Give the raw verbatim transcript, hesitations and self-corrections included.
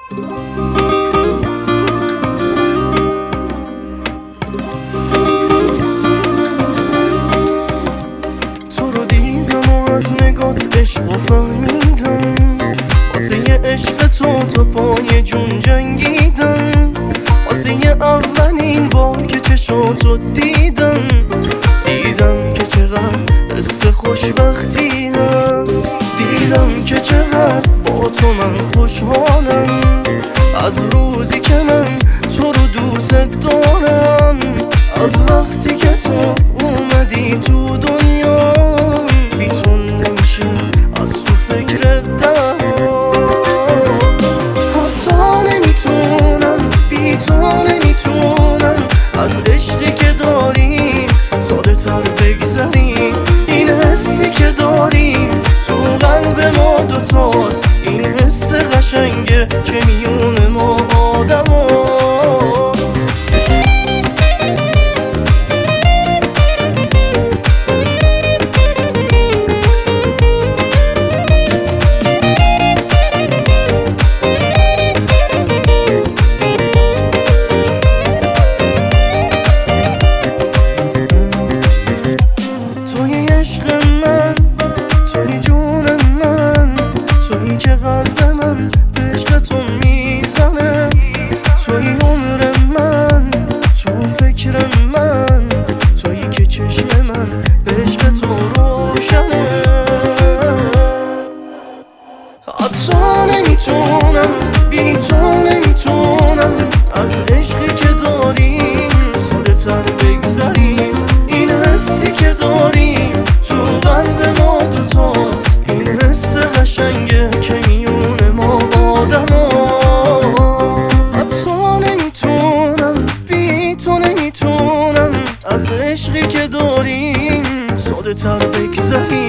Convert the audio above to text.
تو رو دیدم و از نگات عشق و فهمیدم، واسه یه عشق تو تا پای جون جنگیدم، واسه یه اولین بار که چشاتو دیدم، دیدم که چقدر حس خوشبختی هست، دیدم که چقدر با تو من خوشحالم، از روزی که من تو رو دوست دارم، از وقتی که تو اومدی تو دنیا، بی تو نمیشه از تو فکرت دارم، حتی نمیتونم بی تو نمیتونم از عشقی که داریم ساده تر بگذریم، این حسی که داریم تو قلب ما دوتاست، این حس قشنگه که میون ما آدم هاست. توی عشق من، توی جون من، توی که قلب من به عشق تو میزنه، توی عمر من، تو فکر من، توی که چشم من به عشق تو روشنه، حتی نمیتونم بی تو نمیتونم از عشقی که داریم ساده تر بگذریم، این حسی که داریم تو قلب ما دوتاست، این حس قشنگه که میون ما آدم هاست، حتی نمیتونم بی تو نمیتونم از عشقی که داریم ساده تر بگذریم.